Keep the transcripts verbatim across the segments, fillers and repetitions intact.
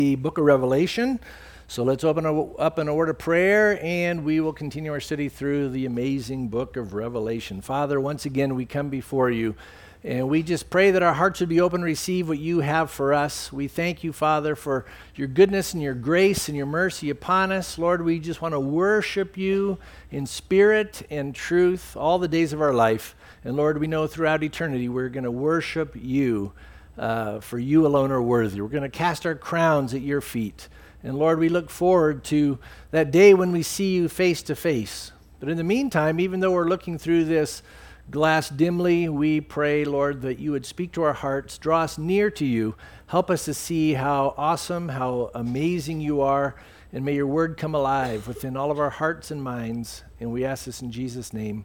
The book of Revelation. So let's open up in a word of prayer, and we will continue our study through the amazing book of Revelation. Father, once again, we come before you, and we just pray that our hearts would be open to receive what you have for us. We thank you, Father, for your goodness and your grace and your mercy upon us. Lord, we just want to worship you in spirit and truth all the days of our life. And Lord, we know throughout eternity we're going to worship you. Uh, for you alone are worthy. We're going to cast our crowns at your feet. And Lord, we look forward to that day when we see you face to face. But in the meantime, even though we're looking through this glass dimly, we pray, Lord, that you would speak to our hearts, draw us near to you, help us to see how awesome, how amazing you are, and may your word come alive within all of our hearts and minds. And we ask this in Jesus' name,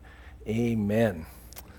amen.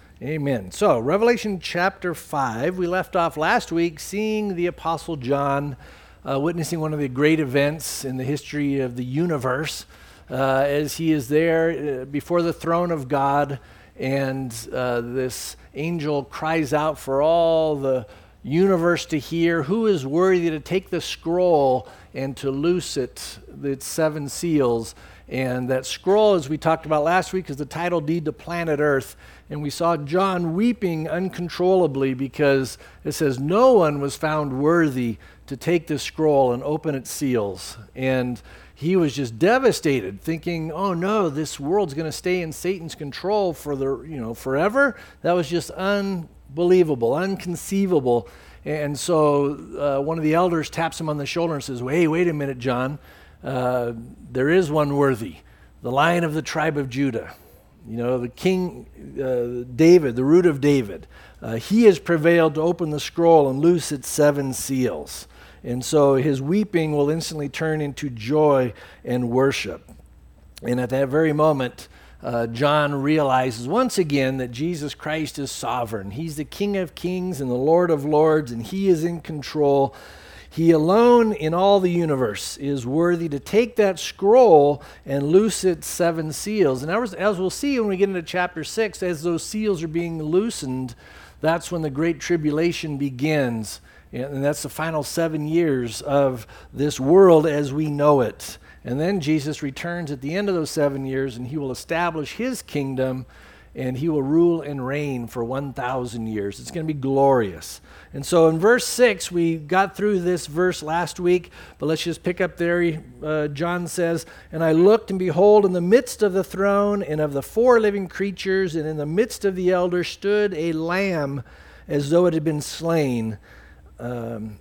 Amen. So, Revelation chapter five, we left off last week seeing the Apostle John uh, witnessing one of the great events in the history of the universe uh, as he is there uh, before the throne of God, and uh, this angel cries out for all the universe to hear, who is worthy to take the scroll and to loose it, its seven seals. And that scroll, as we talked about last week, is the title deed to planet Earth. And we saw John weeping uncontrollably because it says no one was found worthy to take this scroll and open its seals. And he was just devastated, thinking, oh no, this world's going to stay in Satan's control for the, you know, forever. That was just unbelievable, unconceivable. And so uh, one of the elders taps him on the shoulder and says, hey, wait a minute, John. Uh, there is one worthy, the Lion of the tribe of Judah, you know, the King uh, David, the root of David. Uh, he has prevailed to open the scroll and loose its seven seals. And so his weeping will instantly turn into joy and worship. And at that very moment, uh, John realizes once again that Jesus Christ is sovereign. He's the King of kings and the Lord of lords, and he is in control. He alone in all the universe is worthy to take that scroll and loose its seven seals. And as, as we'll see when we get into chapter six, as those seals are being loosened, that's when the Great Tribulation begins. And that's the final seven years of this world as we know it. And then Jesus returns at the end of those seven years, and he will establish his kingdom, and he will rule and reign for one thousand years. It's going to be glorious. And so in verse six, we got through this verse last week, but let's just pick up there. Uh, John says, and I looked, and behold, in the midst of the throne and of the four living creatures, and in the midst of the elders stood a lamb as though it had been slain. Um,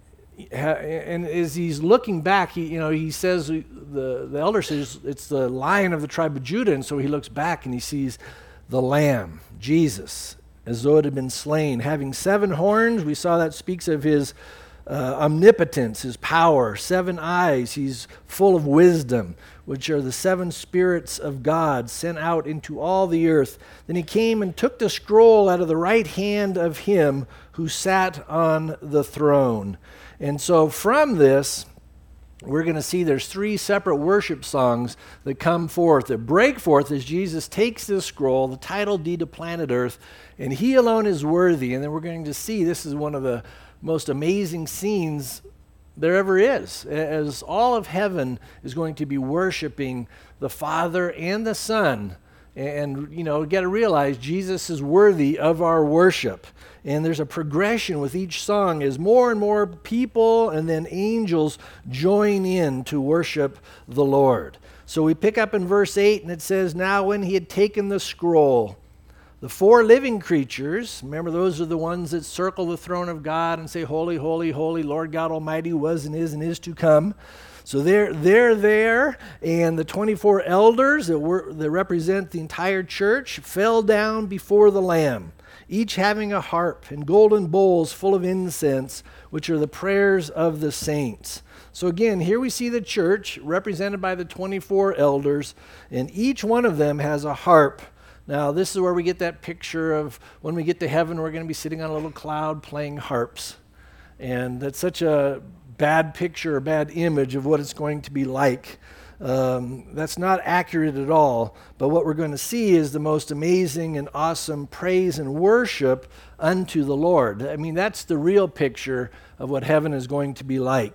and as he's looking back, he, you know, he says, the, the elder says, it's the Lion of the tribe of Judah, and so he looks back and he sees the Lamb, Jesus, as though it had been slain, having seven horns. We saw that speaks of his uh, omnipotence, his power, seven eyes. He's full of wisdom, which are the seven spirits of God sent out into all the earth. Then he came and took the scroll out of the right hand of him who sat on the throne. And so from this, we're going to see there's three separate worship songs that come forth, that break forth as Jesus takes this scroll, the title deed to planet Earth, and he alone is worthy. And then we're going to see this is one of the most amazing scenes there ever is, as all of heaven is going to be worshiping the Father and the Son. And, you know, you got to realize Jesus is worthy of our worship. And there's a progression with each song as more and more people and then angels join in to worship the Lord. So we pick up in verse eight, and it says, now when he had taken the scroll, the four living creatures, remember those are the ones that circle the throne of God and say, holy, holy, holy, Lord God Almighty was and is and is to come. So they're, they're there, and the twenty-four elders that, were, that represent the entire church fell down before the Lamb, each having a harp and golden bowls full of incense, which are the prayers of the saints. So again, here we see the church represented by the twenty-four elders, and each one of them has a harp. Now, this is where we get that picture of when we get to heaven, we're going to be sitting on a little cloud playing harps. And that's such a bad picture, a bad image of what it's going to be like. Um, that's not accurate at all, but what we're going to see is the most amazing and awesome praise and worship unto the Lord. I mean, that's the real picture of what heaven is going to be like.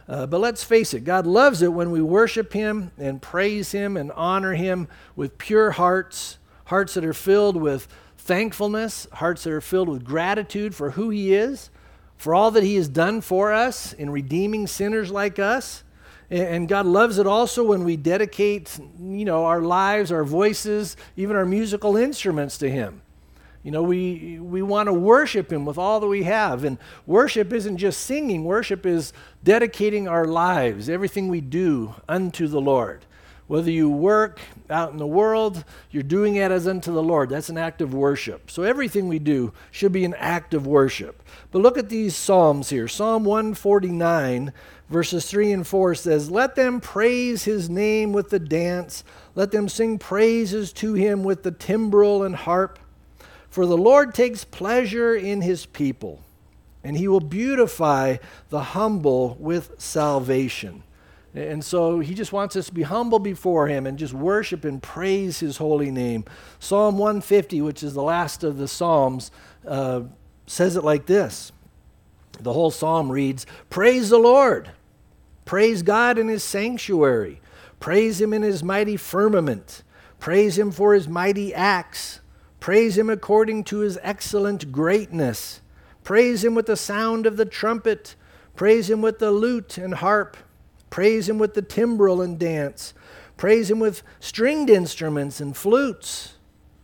Uh, but let's face it, God loves it when we worship him and praise him and honor him with pure hearts, hearts that are filled with thankfulness, hearts that are filled with gratitude for who he is, for all that he has done for us in redeeming sinners like us. And God loves it also when we dedicate, you know, our lives, our voices, even our musical instruments to him. You know, we we want to worship him with all that we have. And worship isn't just singing. Worship is dedicating our lives, everything we do, unto the Lord. Whether you work out in the world, you're doing it as unto the Lord. That's an act of worship. So everything we do should be an act of worship. But look at these Psalms here. Psalm one forty-nine, verses three and four says, "Let them praise his name with the dance. Let them sing praises to him with the timbrel and harp. For the Lord takes pleasure in his people, and he will beautify the humble with salvation." And so he just wants us to be humble before him and just worship and praise his holy name. Psalm one fifty, which is the last of the Psalms, uh, says it like this. The whole psalm reads, "Praise the Lord. Praise God in his sanctuary. Praise him in his mighty firmament. Praise him for his mighty acts. Praise him according to his excellent greatness. Praise him with the sound of the trumpet. Praise him with the lute and harp. Praise him with the timbrel and dance. Praise him with stringed instruments and flutes.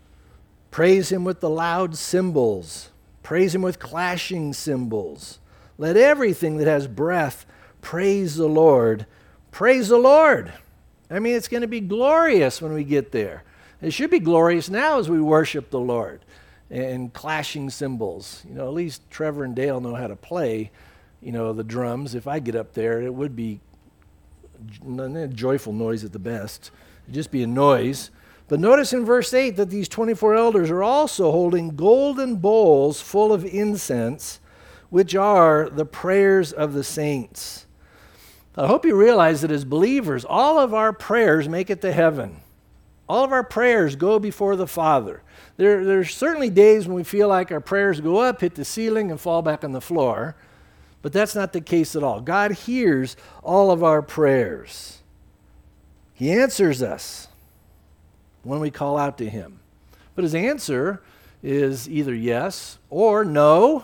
Praise him with the loud cymbals. Praise him with clashing cymbals. Let everything that has breath praise the Lord. Praise the Lord." I mean, it's going to be glorious when we get there. It should be glorious now as we worship the Lord. And clashing cymbals. You know, at least Trevor and Dale know how to play, you know, the drums. If I get up there, it would be a joyful noise at the best. It'd just be a noise. But notice in verse eight that these twenty-four elders are also holding golden bowls full of incense, which are the prayers of the saints. I hope you realize that as believers, all of our prayers make it to heaven. All of our prayers go before the Father. There, there's certainly days when we feel like our prayers go up, hit the ceiling, and fall back on the floor. But that's not the case at all. God hears all of our prayers. He answers us when we call out to him. But his answer is either yes or no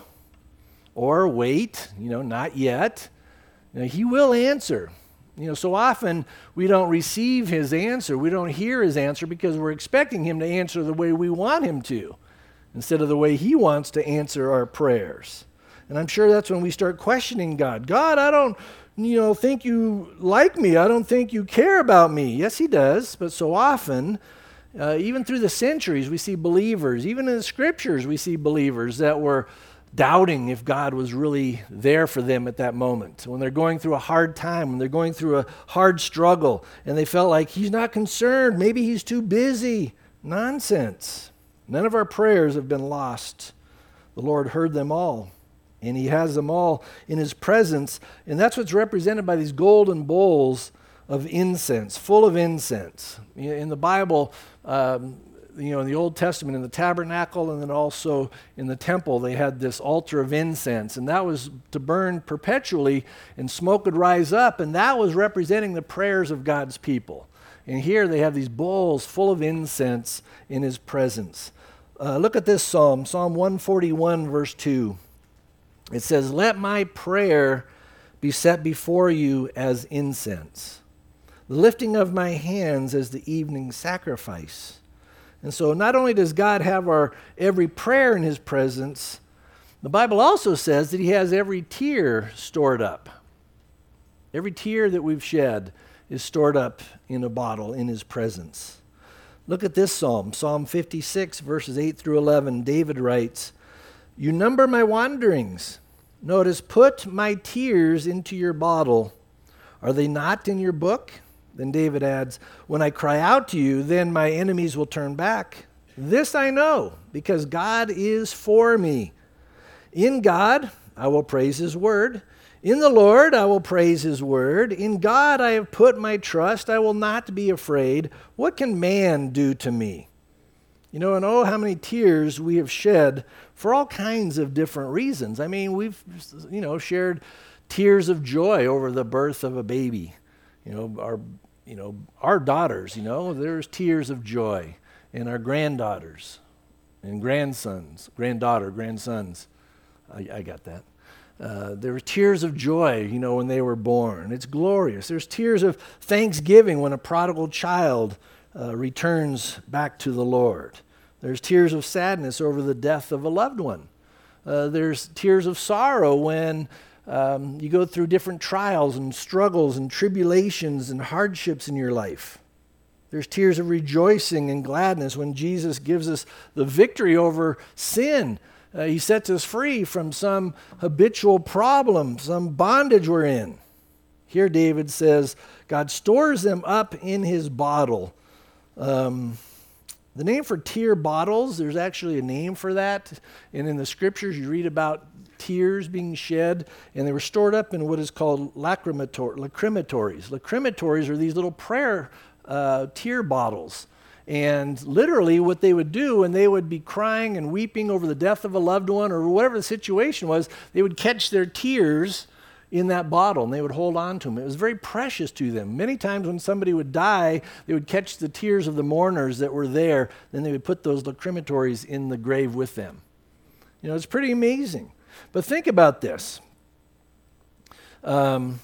or wait, you know, not yet. You know, he will answer. You know, so often we don't receive his answer. We don't hear his answer because we're expecting him to answer the way we want him to instead of the way he wants to answer our prayers. And I'm sure that's when we start questioning God. God, I don't, you know, think you like me. I don't think you care about me. Yes, he does. But so often, uh, even through the centuries, we see believers, even in the scriptures, we see believers that were doubting if God was really there for them at that moment. When they're going through a hard time, when they're going through a hard struggle, and they felt like he's not concerned, maybe he's too busy. Nonsense. None of our prayers have been lost. The Lord heard them all, and he has them all in his presence, and that's what's represented by these golden bowls of incense, full of incense. In the Bible, um, you know, in the Old Testament, in the tabernacle, and then also in the temple, they had this altar of incense, and that was to burn perpetually, and smoke would rise up, and that was representing the prayers of God's people. And here they have these bowls full of incense in his presence. Uh, look at this psalm, Psalm one forty-one, verse two. It says, "Let my prayer be set before you as incense, the lifting of my hands as the evening sacrifice." And so not only does God have our every prayer in his presence, the Bible also says that he has every tear stored up. Every tear that we've shed is stored up in a bottle in his presence. Look at this psalm, Psalm fifty-six, verses eight through eleven. David writes, "You number my wanderings. Notice, put my tears into your bottle. Are they not in your book?" Then David adds, "When I cry out to you, then my enemies will turn back. This I know, because God is for me. In God I will praise his word. In the Lord I will praise his word. In God I have put my trust. I will not be afraid. What can man do to me?" You know, and oh, how many tears we have shed for all kinds of different reasons. I mean, we've, you know, shared tears of joy over the birth of a baby. You know, our, you know, our daughters, you know, there's tears of joy. And our granddaughters and grandsons, granddaughter, grandsons. I, I got that. Uh, there were tears of joy, you know, when they were born. It's glorious. There's tears of thanksgiving when a prodigal child uh, returns back to the Lord. There's tears of sadness over the death of a loved one. Uh, there's tears of sorrow when um, you go through different trials and struggles and tribulations and hardships in your life. There's tears of rejoicing and gladness when Jesus gives us the victory over sin. Uh, he sets us free from some habitual problem, some bondage we're in. Here David says, God stores them up in his bottle. Um, the name for tear bottles, there's actually a name for that. And in the scriptures, you read about tears being shed, and they were stored up in what is called lacrimator- lacrimatories. Lacrimatories are these little prayer uh, tear bottles. And literally what they would do when they would be crying and weeping over the death of a loved one or whatever the situation was, they would catch their tears in that bottle and they would hold on to them. It was very precious to them. Many times when somebody would die, they would catch the tears of the mourners that were there, then they would put those lacrimatories in the grave with them. You know, it's pretty amazing. But think about this. Um,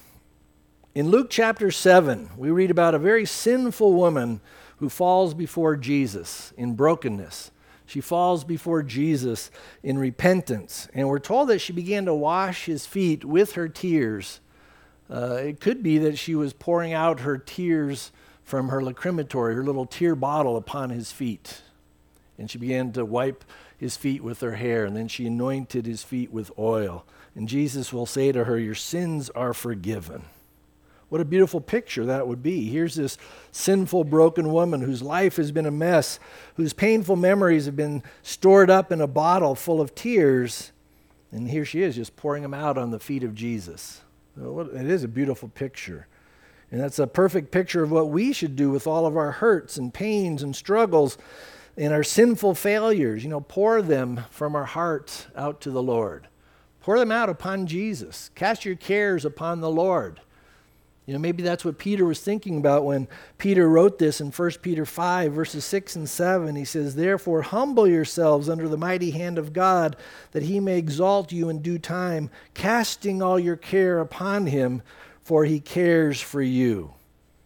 in Luke chapter seven, we read about a very sinful woman who falls before Jesus in brokenness. She falls before Jesus in repentance. And we're told that she began to wash his feet with her tears. Uh, it could be that she was pouring out her tears from her lacrimatory, her little tear bottle, upon his feet. And she began to wipe his feet with her hair, and then she anointed his feet with oil. And Jesus will say to her, your sins are forgiven. What a beautiful picture that would be. Here's this sinful, broken woman whose life has been a mess, whose painful memories have been stored up in a bottle full of tears, and here she is just pouring them out on the feet of Jesus. It is a beautiful picture. And that's a perfect picture of what we should do with all of our hurts and pains and struggles and our sinful failures. You know, pour them from our hearts out to the Lord. Pour them out upon Jesus. Cast your cares upon the Lord. You know, maybe that's what Peter was thinking about when Peter wrote this in First Peter five, verses six and seven. He says, therefore, humble yourselves under the mighty hand of God, that he may exalt you in due time, casting all your care upon him, for he cares for you.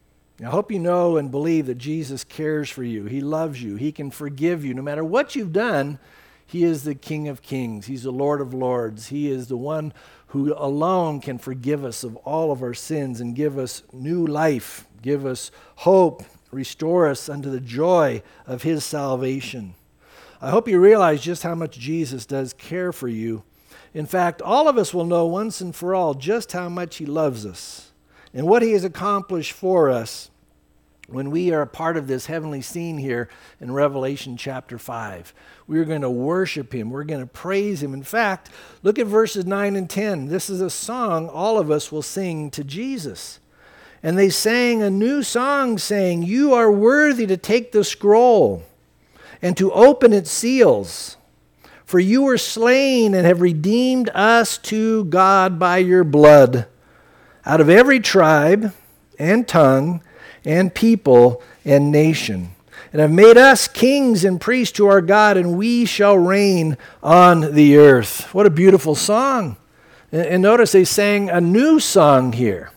I hope you know and believe that Jesus cares for you. He loves you. He can forgive you. No matter what you've done, he is the King of Kings. He's the Lord of Lords. He is the one who alone can forgive us of all of our sins and give us new life, give us hope, restore us unto the joy of his salvation. I hope you realize just how much Jesus does care for you. In fact, all of us will know once and for all just how much he loves us and what he has accomplished for us when we are a part of this heavenly scene here in Revelation chapter five. We are going to worship him. We're going to praise him. In fact, look at verses nine and ten. This is a song all of us will sing to Jesus. And they sang a new song saying, you are worthy to take the scroll and to open its seals. For you were slain and have redeemed us to God by your blood out of every tribe and tongue and people and nation, and have made us kings and priests to our God, and we shall reign on the earth. What a beautiful song. And notice they sang a new song here.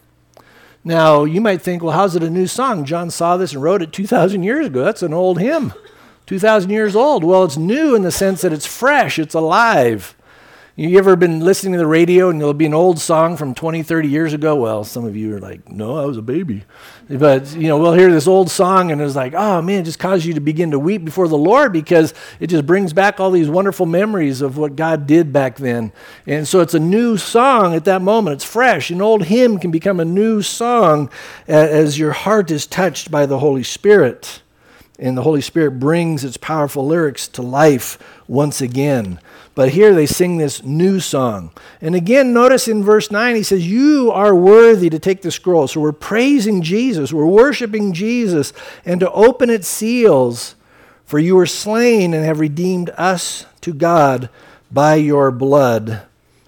Now, you might think, well, how's it a new song? John saw this and wrote it two thousand years ago. That's an old hymn, two thousand years old. Well, it's new in the sense that it's fresh, it's alive. You ever been listening to the radio and there'll be an old song from twenty, thirty years ago? Well, some of you are like, no, I was a baby. But, you know, we'll hear this old song and it's like, oh, man, it just causes you to begin to weep before the Lord because it just brings back all these wonderful memories of what God did back then. And so it's a new song at that moment. It's fresh. An old hymn can become a new song as your heart is touched by the Holy Spirit. And the Holy Spirit brings its powerful lyrics to life once again. But here they sing this new song. And again, notice in verse nine, he says, you are worthy to take the scroll. So we're praising Jesus. We're worshiping Jesus. And to open its seals, for you were slain and have redeemed us to God by your blood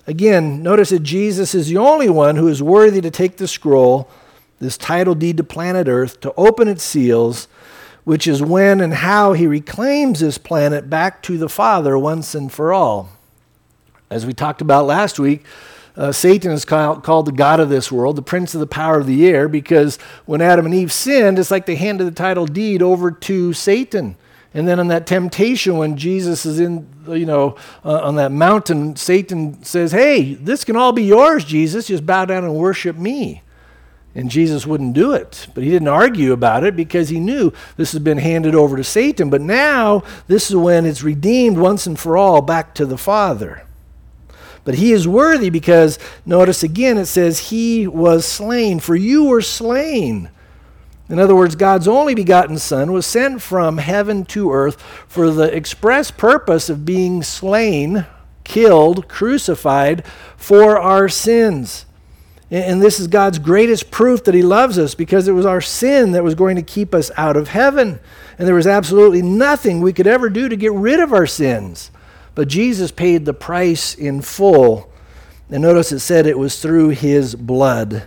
Again, notice that Jesus is the only one who is worthy to take the scroll, this title deed to planet Earth, to open its seals, which is when and how he reclaims this planet back to the Father once and for all. As we talked about last week, uh, Satan is called, called the god of this world, the prince of the power of the air, because when Adam and Eve sinned, it's like they handed the title deed over to Satan. And then on that temptation, when Jesus is in, you know, uh, on that mountain, Satan says, hey, this can all be yours, Jesus. Just bow down and worship me. And Jesus wouldn't do it. But he didn't argue about it because he knew this has been handed over to Satan. But now, this is when it's redeemed once and for all back to the Father. But he is worthy because, notice again, it says, he was slain. For you were slain. In other words, God's only begotten Son was sent from heaven to earth for the express purpose of being slain, killed, crucified for our sins. And this is God's greatest proof that he loves us, because it was our sin that was going to keep us out of heaven. And there was absolutely nothing we could ever do to get rid of our sins. But Jesus paid the price in full. And notice it said it was through his blood.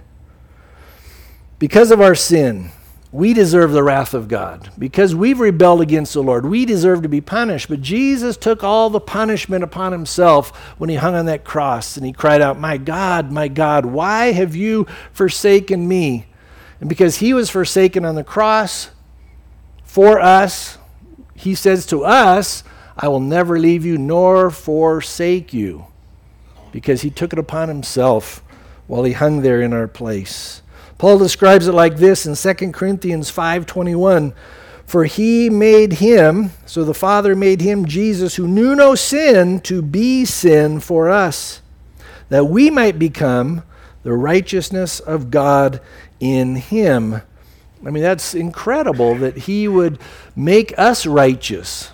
Because of our sin, we deserve the wrath of God. Because we've rebelled against the Lord, we deserve to be punished. But Jesus took all the punishment upon himself when he hung on that cross. And he cried out, my God, my God, why have you forsaken me? And because he was forsaken on the cross for us, he says to us, I will never leave you nor forsake you. Because he took it upon himself while he hung there in our place. Paul describes it like this in Second Corinthians five twenty-one. For he made him, so the Father made him, Jesus, who knew no sin, to be sin for us, that we might become the righteousness of God in him. I mean, that's incredible that he would make us righteous.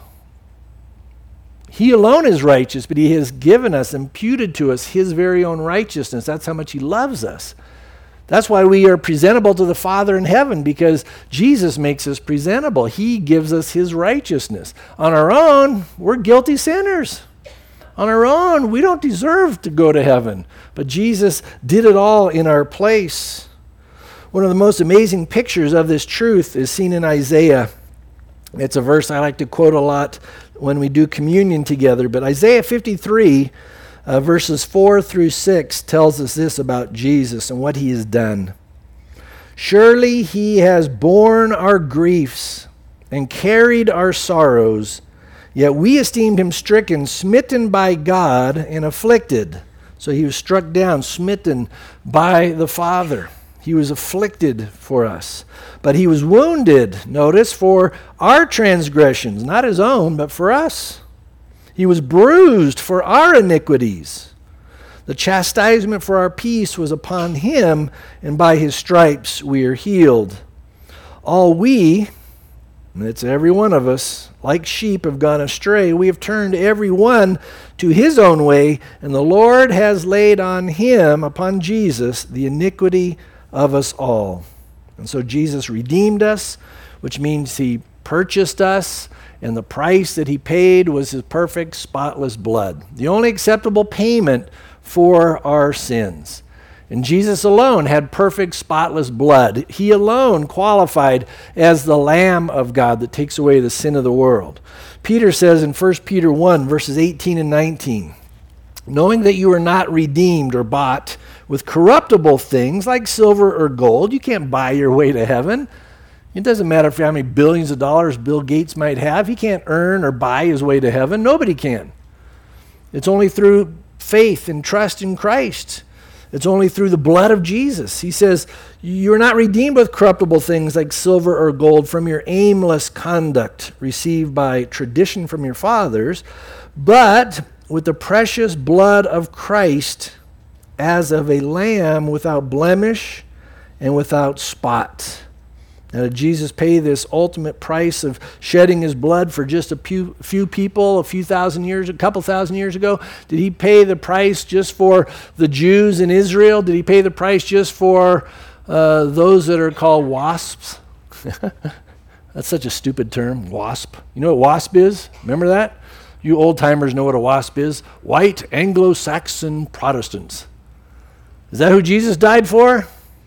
He alone is righteous, but he has given us, imputed to us, his very own righteousness. That's how much he loves us. That's why we are presentable to the Father in heaven, because Jesus makes us presentable. He gives us his righteousness. On our own, we're guilty sinners. On our own, we don't deserve to go to heaven. But Jesus did it all in our place. One of the most amazing pictures of this truth is seen in Isaiah. It's a verse I like to quote a lot when we do communion together. But Isaiah fifty-three, Uh, verses four through six tells us this about Jesus and what he has done. Surely he has borne our griefs and carried our sorrows, yet we esteemed him stricken, smitten by God, and afflicted. So he was struck down, smitten by the Father. He was afflicted for us. But he was wounded, notice, for our transgressions, not his own, but for us. He was bruised for our iniquities. The chastisement for our peace was upon him, and by his stripes we are healed. All we, and it's every one of us, like sheep have gone astray. We have turned every one to his own way, and the Lord has laid on him, upon Jesus, the iniquity of us all. And so Jesus redeemed us, which means he purchased us, and the price that he paid was his perfect, spotless blood. The only acceptable payment for our sins. And Jesus alone had perfect, spotless blood. He alone qualified as the Lamb of God that takes away the sin of the world. Peter says in First Peter one, verses eighteen and nineteen, knowing that you are not redeemed or bought with corruptible things like silver or gold. You can't buy your way to heaven. It doesn't matter if how many billions of dollars Bill Gates might have. He can't earn or buy his way to heaven. Nobody can. It's only through faith and trust in Christ. It's only through the blood of Jesus. He says, you're not redeemed with corruptible things like silver or gold from your aimless conduct received by tradition from your fathers, but with the precious blood of Christ as of a lamb without blemish and without spot. Now, did Jesus pay this ultimate price of shedding his blood for just a few, few people a few thousand years, a couple thousand years ago? Did he pay the price just for the Jews in Israel? Did he pay the price just for uh, those that are called wasps? That's such a stupid term, wasp. You know what wasp is? Remember that? You old-timers know what a WASP is. White Anglo-Saxon Protestants. Is that who Jesus died for?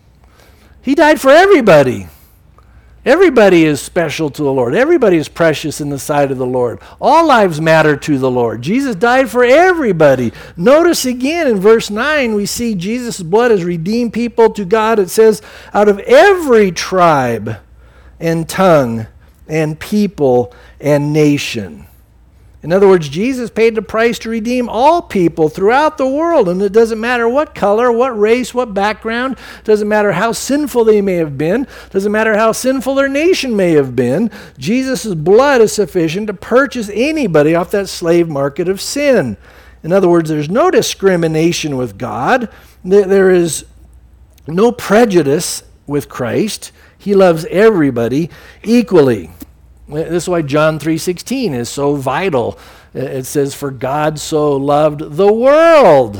He died for everybody. Everybody is special to the Lord. Everybody is precious in the sight of the Lord. All lives matter to the Lord. Jesus died for everybody. Notice again in verse nine, we see Jesus' blood has redeemed people to God. It says, out of every tribe and tongue and people and nation. In other words, Jesus paid the price to redeem all people throughout the world, and it doesn't matter what color, what race, what background, doesn't matter how sinful they may have been, doesn't matter how sinful their nation may have been. Jesus' blood is sufficient to purchase anybody off that slave market of sin. In other words, there's no discrimination with God. There is no prejudice with Christ. He loves everybody equally. This is why John three sixteen is so vital. It says, for God so loved the world.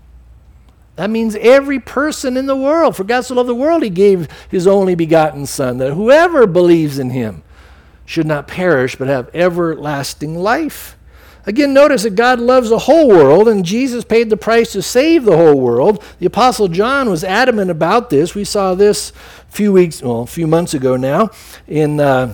That means every person in the world. For God so loved the world, he gave his only begotten Son, that whoever believes in him should not perish, but have everlasting life. Again, notice that God loves the whole world, and Jesus paid the price to save the whole world. The Apostle John was adamant about this. We saw this a few weeks, well, a few months ago now, in uh,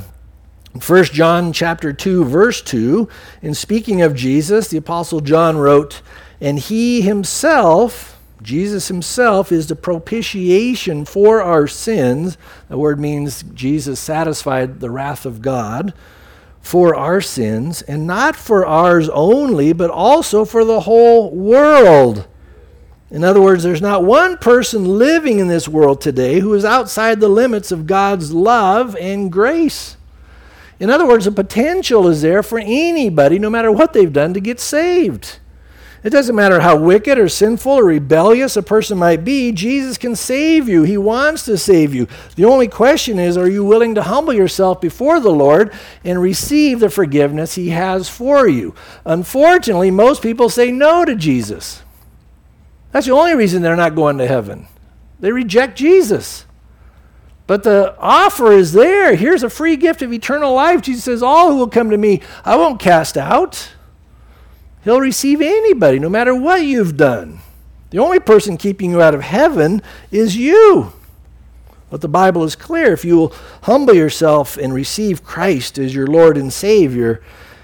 First John chapter two, verse two, in speaking of Jesus, the Apostle John wrote, and he himself, Jesus himself, is the propitiation for our sins. The word means Jesus satisfied the wrath of God for our sins, and not for ours only, but also for the whole world. In other words, there's not one person living in this world today who is outside the limits of God's love and grace. In other words, the potential is there for anybody, no matter what they've done, to get saved. It doesn't matter how wicked or sinful or rebellious a person might be, Jesus can save you. He wants to save you. The only question is, are you willing to humble yourself before the Lord and receive the forgiveness he has for you? Unfortunately, most people say no to Jesus. That's the only reason they're not going to heaven. They reject Jesus. But the offer is there. Here's a free gift of eternal life. Jesus says, all who will come to me, I won't cast out. He'll receive anybody, no matter what you've done. The only person keeping you out of heaven is you. But the Bible is clear. If you will humble yourself and receive Christ as your Lord and Savior,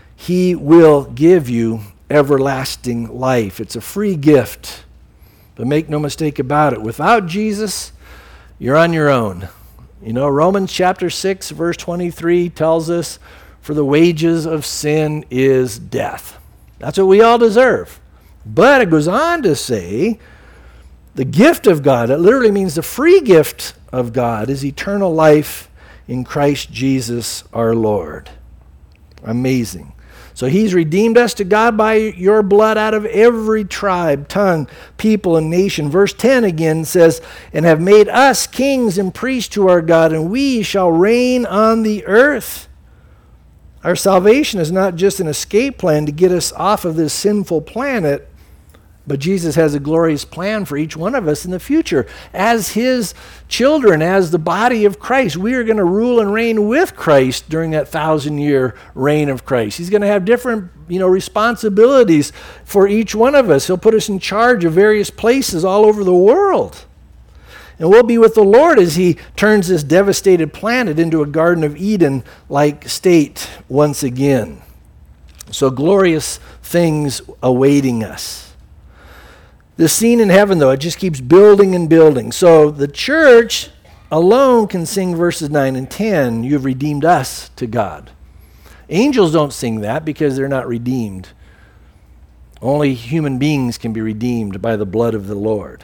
he will give you everlasting life. It's a free gift. But make no mistake about it. Without Jesus, you're on your own. You know, Romans chapter six, verse twenty-three tells us, for the wages of sin is death. That's what we all deserve. But it goes on to say, the gift of God, it literally means the free gift of God, is eternal life in Christ Jesus our Lord. Amazing. So he's redeemed us to God by your blood out of every tribe, tongue, people, and nation. Verse ten again says, and have made us kings and priests to our God, and we shall reign on the earth. Our salvation is not just an escape plan to get us off of this sinful planet, but Jesus has a glorious plan for each one of us in the future. As his children, as the body of Christ, we are going to rule and reign with Christ during that thousand-year reign of Christ. He's going to have different, you know, responsibilities for each one of us. He'll put us in charge of various places all over the world. And we'll be with the Lord as he turns this devastated planet into a Garden of Eden-like state once again. So glorious things awaiting us. The scene in heaven, though, it just keeps building and building. So the church alone can sing verses nine and ten, you've redeemed us to God. Angels don't sing that because they're not redeemed. Only human beings can be redeemed by the blood of the Lord.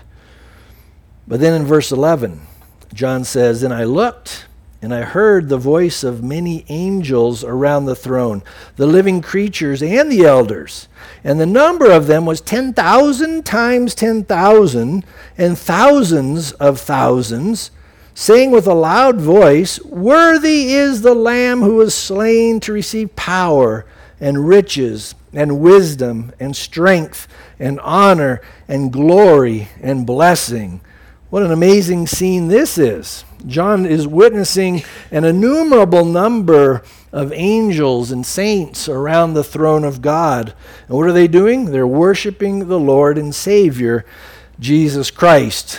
But then in verse eleven, John says, and I looked, and I heard the voice of many angels around the throne, the living creatures and the elders. And the number of them was ten thousand times ten thousand, and thousands of thousands, saying with a loud voice, worthy is the Lamb who was slain to receive power and riches and wisdom and strength and honor and glory and blessing. What an amazing scene this is. John is witnessing an innumerable number of angels and saints around the throne of God. And what are they doing? They're worshiping the Lord and Savior, Jesus Christ.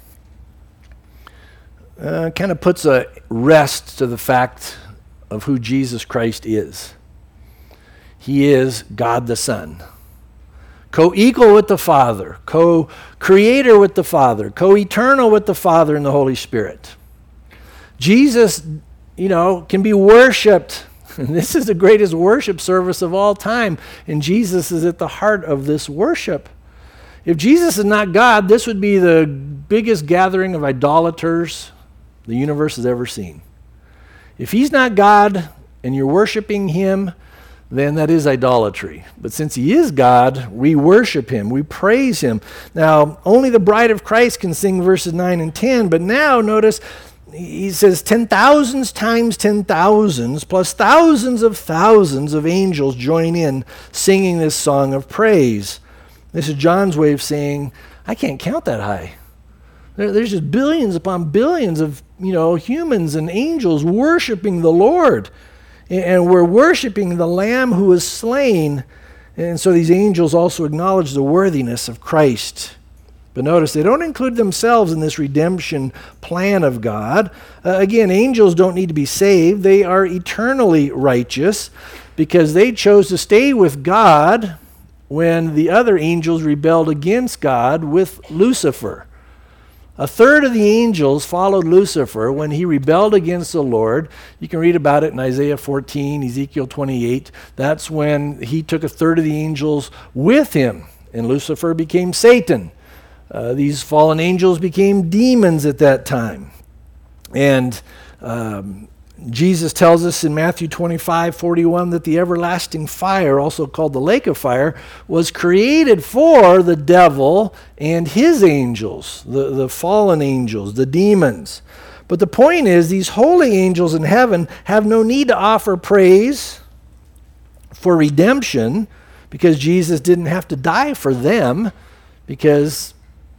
Uh, kind of puts a rest to the fact of who Jesus Christ is. He is God the Son, co-equal with the Father, co-creator with the Father, co-eternal with the Father and the Holy Spirit. Jesus, you know, can be worshiped. And this is the greatest worship service of all time. And Jesus is at the heart of this worship. If Jesus is not God, this would be the biggest gathering of idolaters the universe has ever seen. If he's not God and you're worshiping him, then that is idolatry. But since he is God, we worship him, we praise him. Now, only the bride of Christ can sing verses nine and ten, but now notice he says ten thousands times ten thousands plus thousands of thousands of angels join in singing this song of praise. This is John's way of saying, I can't count that high. There, there's just billions upon billions of, you know, humans and angels worshiping the Lord. And, and we're worshiping the Lamb who was slain. And so these angels also acknowledge the worthiness of Christ. But notice, they don't include themselves in this redemption plan of God. Uh, again, angels don't need to be saved. They are eternally righteous because they chose to stay with God when the other angels rebelled against God with Lucifer. A third of the angels followed Lucifer when he rebelled against the Lord. You can read about it in Isaiah fourteen, Ezekiel twenty-eight. That's when he took a third of the angels with him, and Lucifer became Satan. Uh, these fallen angels became demons at that time. And um, Jesus tells us in Matthew twenty-five forty-one that the everlasting fire, also called the lake of fire, was created for the devil and his angels, the, the fallen angels, the demons. But the point is, these holy angels in heaven have no need to offer praise for redemption because Jesus didn't have to die for them because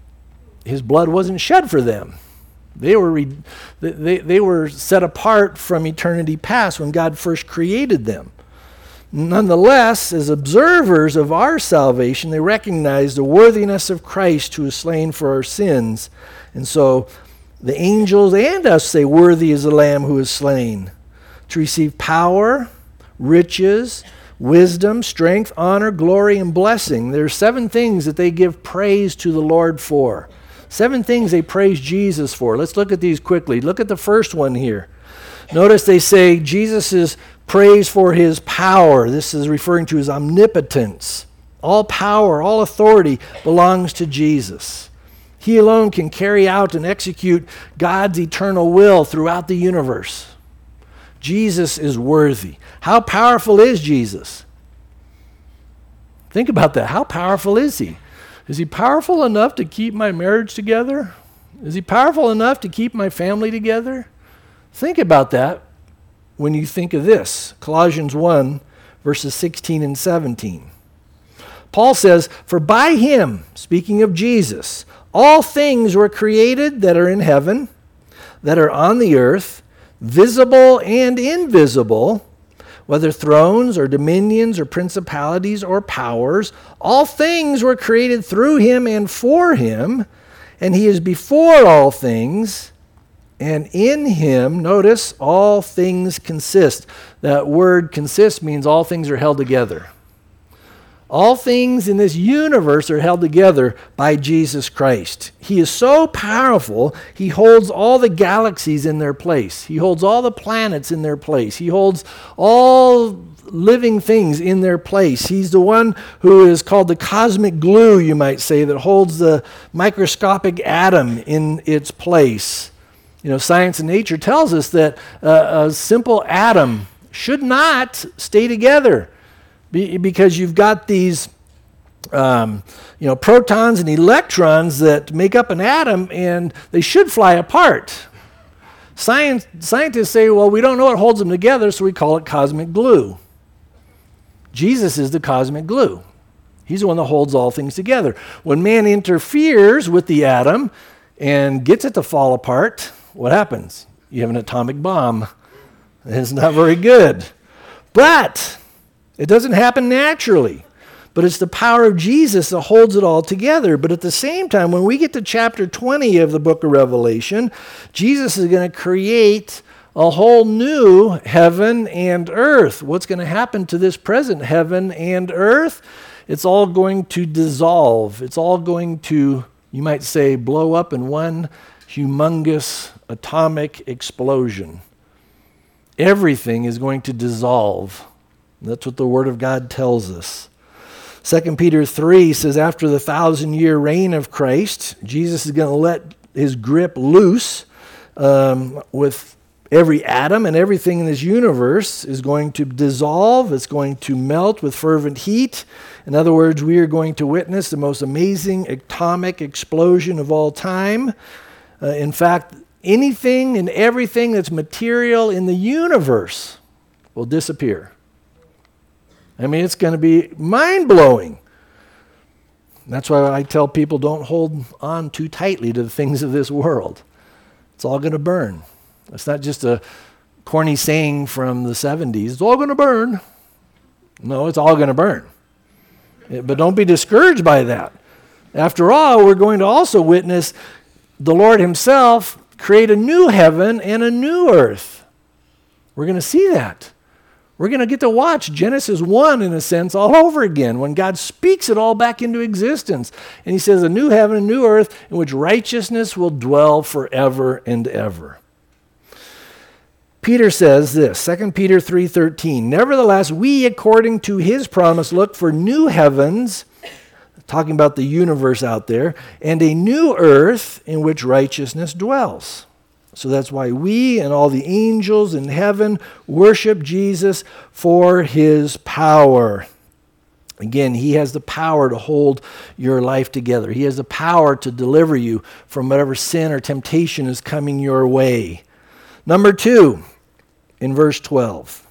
his blood wasn't shed for them. They were re- they, they were set apart from eternity past when God first created them. Nonetheless, as observers of our salvation, they recognize the worthiness of Christ who is slain for our sins. And so the angels and us say, worthy is the Lamb who is slain, to receive power, riches, wisdom, strength, honor, glory, and blessing. There are seven things that they give praise to the Lord for. Seven things they praise Jesus for. Let's look at these quickly. Look at the first one here. Notice they say Jesus is praised for his power. This is referring to his omnipotence. All power, all authority belongs to Jesus. He alone can carry out and execute God's eternal will throughout the universe. Jesus is worthy. How powerful is Jesus? Think about that. How powerful is he? Is he powerful enough to keep my marriage together? Is he powerful enough to keep my family together? Think about that when you think of this. Colossians one, verses sixteen and seventeen. Paul says, for by him, speaking of Jesus, all things were created that are in heaven, that are on the earth, visible and invisible, whether thrones or dominions or principalities or powers, all things were created through him and for him, and he is before all things, and in him, notice, all things consist. That word consist means all things are held together. All things in this universe are held together by Jesus Christ. He is so powerful, he holds all the galaxies in their place. He holds all the planets in their place. He holds all living things in their place. He's the one who is called the cosmic glue, you might say, that holds the microscopic atom in its place. You know, science and nature tells us that uh, a simple atom should not stay together. Be, because you've got these um, you know, protons and electrons that make up an atom, and they should fly apart. Science, scientists say, well, we don't know what holds them together, so we call it cosmic glue. Jesus is the cosmic glue. He's the one that holds all things together. When man interferes with the atom and gets it to fall apart, what happens? You have an atomic bomb. It's not very good. But it doesn't happen naturally. But it's the power of Jesus that holds it all together. But at the same time, when we get to chapter twenty of the book of Revelation, Jesus is going to create a whole new heaven and earth. What's going to happen to this present heaven and earth? It's all going to dissolve. It's all going to, you might say, blow up in one humongous atomic explosion. Everything is going to dissolve. That's what the Word of God tells us. Second Peter three says, after the thousand-year reign of Christ, Jesus is going to let his grip loose um, with every atom, and everything in this universe is going to dissolve. It's going to melt with fervent heat. In other words, we are going to witness the most amazing atomic explosion of all time. Uh, in fact, anything and everything that's material in the universe will disappear. I mean, it's going to be mind-blowing. That's why I tell people don't hold on too tightly to the things of this world. It's all going to burn. It's not just a corny saying from the seventies, it's all going to burn. No, it's all going to burn. But don't be discouraged by that. After all, we're going to also witness the Lord himself create a new heaven and a new earth. We're going to see that. We're going to get to watch Genesis one, in a sense, all over again, when God speaks it all back into existence. And he says, a new heaven, a new earth, in which righteousness will dwell forever and ever. Peter says this, Second Peter three thirteen, nevertheless, we, according to his promise, look for new heavens, talking about the universe out there, and a new earth in which righteousness dwells. So that's why we and all the angels in heaven worship Jesus for his power. Again, he has the power to hold your life together. He has the power to deliver you from whatever sin or temptation is coming your way. Number two, in verse twelve,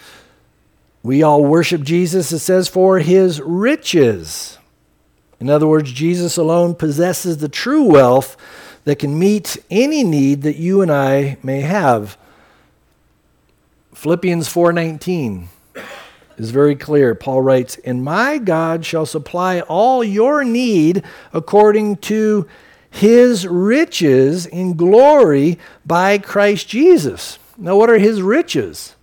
we all worship Jesus, it says, for his riches. In other words, Jesus alone possesses the true wealth that can meet any need that you and I may have. Philippians four nineteen is very clear. Paul writes, and my God shall supply all your need according to his riches in glory by Christ Jesus. Now, what are his riches?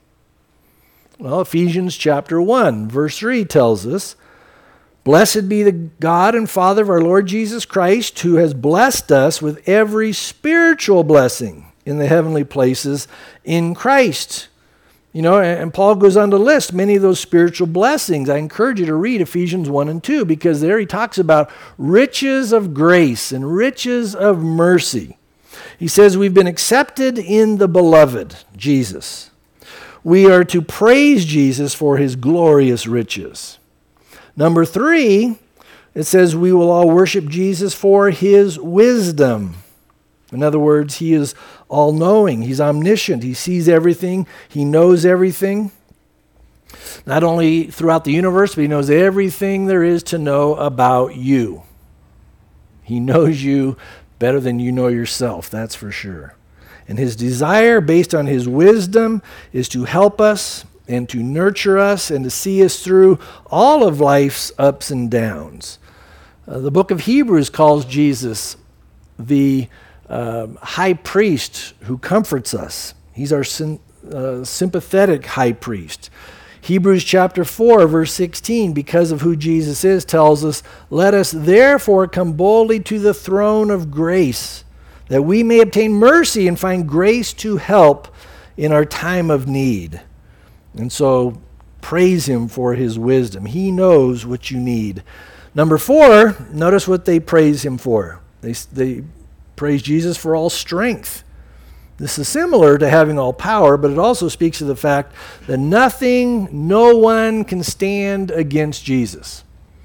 Well, Ephesians chapter one, verse three tells us, blessed be the God and Father of our Lord Jesus Christ, who has blessed us with every spiritual blessing in the heavenly places in Christ. You know, and Paul goes on to list many of those spiritual blessings. I encourage you to read Ephesians one and two, because there he talks about riches of grace and riches of mercy. He says we've been accepted in the beloved, Jesus. We are to praise Jesus for his glorious riches. Number three, it says we will all worship Jesus for his wisdom. In other words, he is all-knowing. He's omniscient. He sees everything. He knows everything. Not only throughout the universe, but he knows everything there is to know about you. He knows you better than you know yourself, that's for sure. And his desire, based on his wisdom, is to help us and to nurture us and to see us through all of life's ups and downs. Uh, the book of Hebrews calls Jesus the uh, high priest who comforts us. He's our syn- uh, sympathetic high priest. Hebrews chapter four, verse sixteen, because of who Jesus is, tells us, let us therefore come boldly to the throne of grace, that we may obtain mercy and find grace to help in our time of need. And so praise him for his wisdom. He knows what you need. Number four, notice what they praise him for. They, they praise Jesus for all strength. This is similar to having all power, but it also speaks to the fact that nothing, no one can stand against Jesus.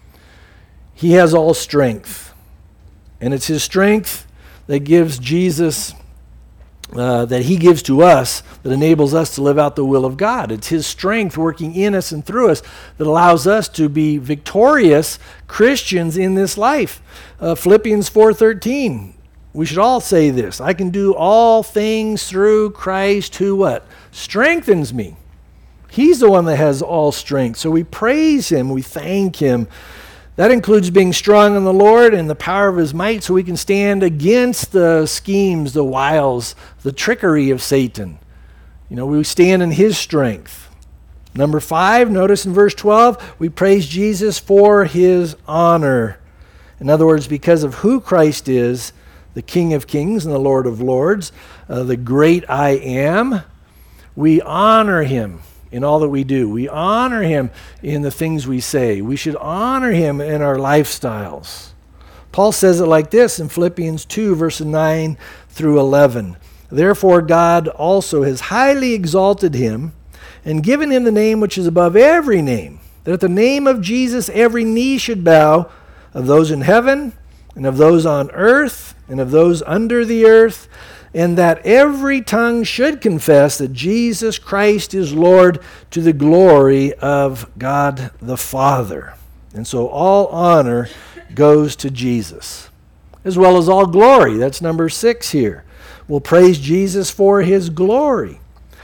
He has all strength. And it's his strength that gives Jesus Uh, that he gives to us that enables us to live out the will of God. It's his strength working in us and through us that allows us to be victorious Christians in this life. Uh, Philippians four thirteen we should all say this. I can do all things through Christ who what? Strengthens me. He's the one that has all strength. So we praise him. We thank him. That includes being strong in the Lord and the power of his might so we can stand against the schemes, the wiles, the trickery of Satan. You know, we stand in his strength. Number five, notice in verse twelve, we praise Jesus for his honor. In other words, because of who Christ is, the King of Kings and the Lord of Lords, uh, the great I am, we honor him in all that we do. We honor him in the things we say. We should honor him in our lifestyles. Paul says it like this in Philippians two, verses nine through eleven. Therefore God also has highly exalted him and given him the name which is above every name, that at the name of Jesus every knee should bow, of those in heaven and of those on earth and of those under the earth, and that every tongue should confess that Jesus Christ is Lord, to the glory of God the Father. And so all honor goes to Jesus, as well as all glory. That's number six here. We'll praise Jesus for his glory.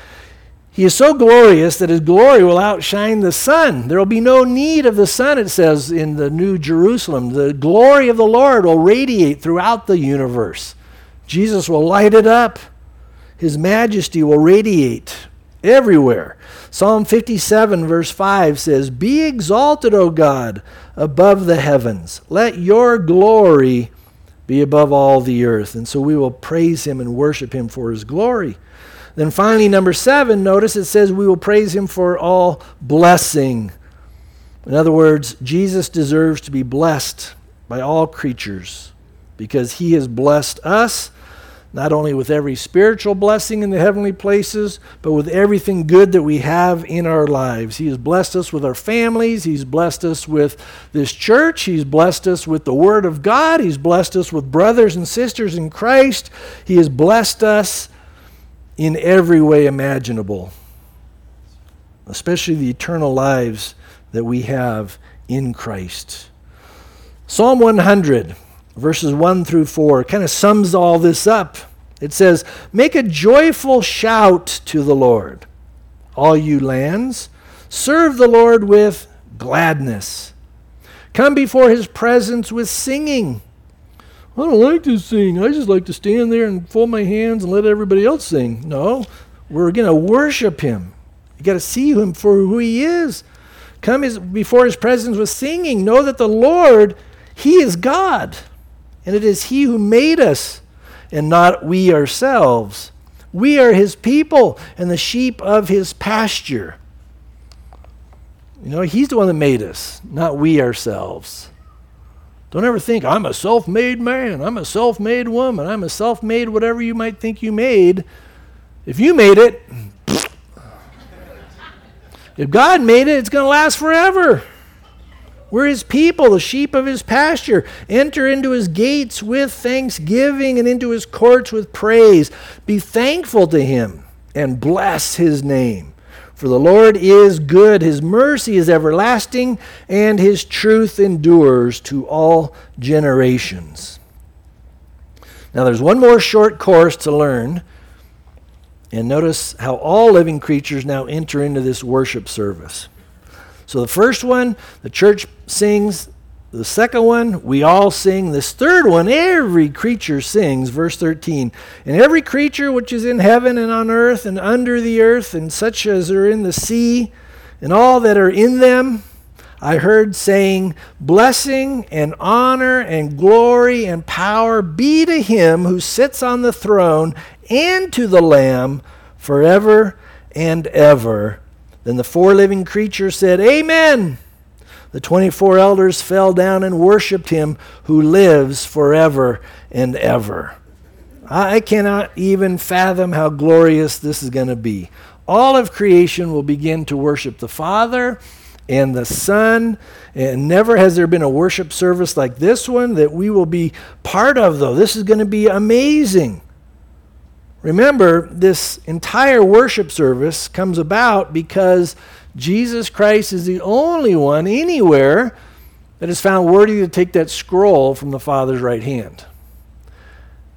He is so glorious that his glory will outshine the sun. There will be no need of the sun, it says in the New Jerusalem. The glory of the Lord will radiate throughout the universe. Jesus will light it up. His majesty will radiate everywhere. Psalm fifty-seven verse five says, "Be exalted, O God, above the heavens. Let your glory be above all the earth." And so we will praise him and worship him for his glory. Then finally, number seven, notice it says we will praise him for all blessing. In other words, Jesus deserves to be blessed by all creatures because he has blessed us, not only with every spiritual blessing in the heavenly places, but with everything good that we have in our lives. He has blessed us with our families. He's blessed us with this church. He's blessed us with the Word of God. He's blessed us with brothers and sisters in Christ. He has blessed us in every way imaginable, especially the eternal lives that we have in Christ. Psalm one hundred, verses one through four, kind of sums all this up. It says, "Make a joyful shout to the Lord, all you lands. Serve the Lord with gladness. Come before his presence with singing." I don't like to sing. I just like to stand there and fold my hands and let everybody else sing. No, we're going to worship him. You got to see him for who he is. Come his, before his presence with singing. Know that the Lord, he is God. And it is he who made us and not we ourselves. We are his people and the sheep of his pasture. You know, he's the one that made us, not we ourselves. Don't ever think, I'm a self-made man, I'm a self-made woman, I'm a self-made whatever you might think you made. If you made it, if God made it, it's going to last forever. We're his people, the sheep of his pasture. Enter into his gates with thanksgiving and into his courts with praise. Be thankful to him and bless his name. For the Lord is good, his mercy is everlasting, and his truth endures to all generations. Now there's one more short course to learn. And notice how all living creatures now enter into this worship service. So the first one, the church sings. The second one, we all sing. This third one, every creature sings. Verse thirteen. "And every creature which is in heaven and on earth and under the earth, and such as are in the sea, and all that are in them, I heard saying, Blessing and honor and glory and power be to him who sits on the throne and to the Lamb forever and ever. Then the four living creatures said, Amen. The twenty-four elders fell down and worshiped him who lives forever and ever." I cannot even fathom how glorious this is going to be. All of creation will begin to worship the Father and the Son, and never has there been a worship service like this one that we will be part of, though. This is going to be amazing. Remember, this entire worship service comes about because Jesus Christ is the only one anywhere that is found worthy to take that scroll from the Father's right hand.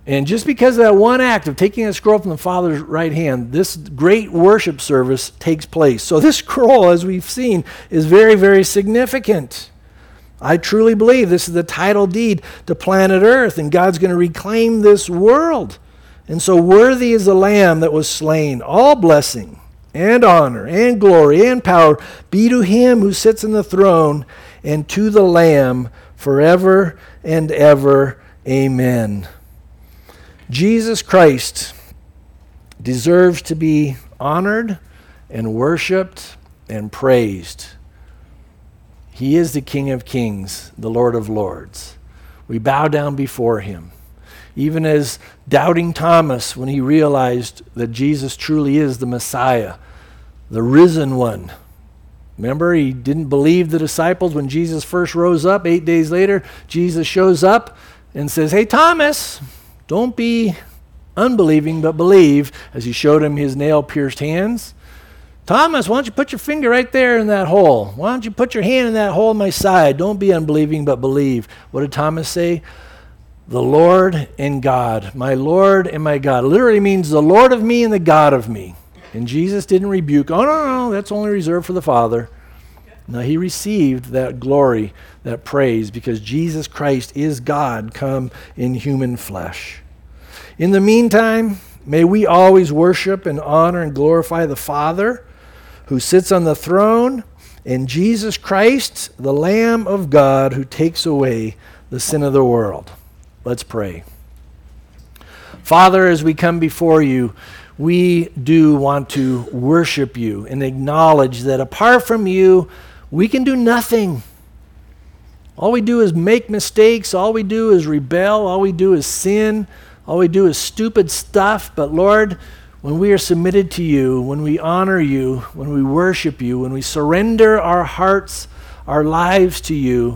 And just because of that one act of taking a scroll from the Father's right hand, this great worship service takes place. So this scroll, as we've seen, is very, very significant. I truly believe this is the title deed to planet Earth, and God's going to reclaim this world. And so worthy is the Lamb that was slain. All blessing and honor and glory and power be to him who sits on the throne and to the Lamb forever and ever. Amen. Jesus Christ deserves to be honored and worshiped and praised. He is the King of Kings, the Lord of Lords. We bow down before him. Even as doubting Thomas, when he realized that Jesus truly is the Messiah, the risen one. Remember, he didn't believe the disciples when Jesus first rose up. Eight days later, Jesus shows up and says, "Hey, Thomas, don't be unbelieving, but believe," as he showed him his nail-pierced hands. "Thomas, why don't you put your finger right there in that hole? Why don't you put your hand in that hole in my side? Don't be unbelieving, but believe." What did Thomas say? "The Lord and God, my Lord and my God." It literally means the Lord of me and the God of me. And Jesus didn't rebuke, "Oh, no, no, that's only reserved for the Father." No, he received that glory, that praise, because Jesus Christ is God come in human flesh. In the meantime, may we always worship and honor and glorify the Father who sits on the throne, and Jesus Christ, the Lamb of God who takes away the sin of the world. Let's pray. Father, as we come before you, we do want to worship you and acknowledge that apart from you, we can do nothing. All we do is make mistakes. All we do is rebel. All we do is sin. All we do is stupid stuff. But Lord, when we are submitted to you, when we honor you, when we worship you, when we surrender our hearts, our lives to you,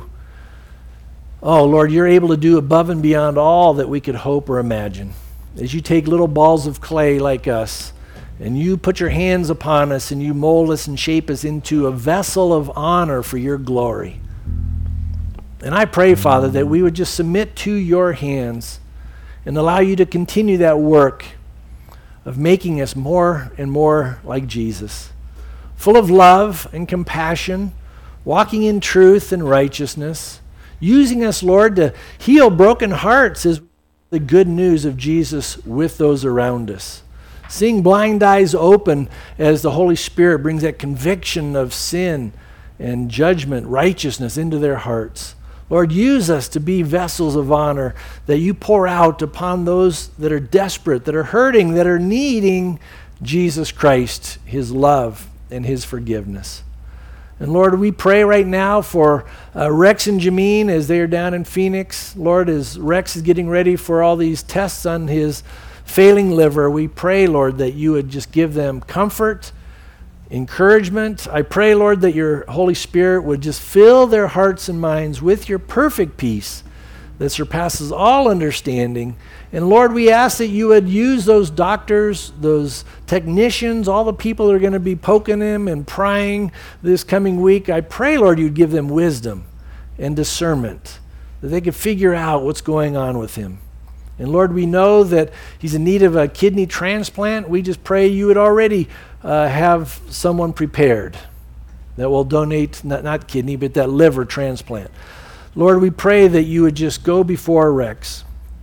oh Lord, you're able to do above and beyond all that we could hope or imagine. As you take little balls of clay like us, and you put your hands upon us, and you mold us and shape us into a vessel of honor for your glory. And I pray, Father, that we would just submit to your hands and allow you to continue that work of making us more and more like Jesus, full of love and compassion, walking in truth and righteousness, using us, Lord, to heal broken hearts as the good news of Jesus with those around us. Seeing blind eyes open as the Holy Spirit brings that conviction of sin and judgment, righteousness into their hearts. Lord, use us to be vessels of honor that you pour out upon those that are desperate, that are hurting, that are needing Jesus Christ, his love and his forgiveness. And Lord, we pray right now for uh, Rex and Jameen as they are down in Phoenix. Lord, as Rex is getting ready for all these tests on his failing liver, we pray, Lord, that you would just give them comfort, encouragement. I pray, Lord, that your Holy Spirit would just fill their hearts and minds with your perfect peace that surpasses all understanding. And Lord, we ask that you would use those doctors, those technicians, all the people that are going to be poking him and prying this coming week. I pray, Lord, you'd give them wisdom and discernment, that they could figure out what's going on with him. And Lord, we know that he's in need of a kidney transplant. We just pray you would already uh, have someone prepared that will donate, not, not kidney, but that liver transplant. Lord, we pray that you would just go before Rex,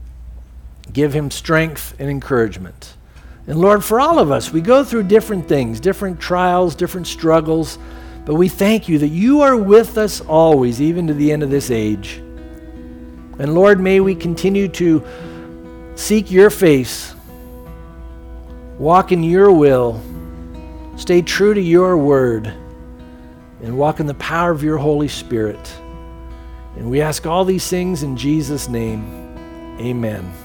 give him strength and encouragement. And Lord, for all of us, we go through different things, different trials, different struggles, but we thank you that you are with us always, even to the end of this age. And Lord, may we continue to seek your face, walk in your will, stay true to your word, and walk in the power of your Holy Spirit. And we ask all these things in Jesus' name. Amen.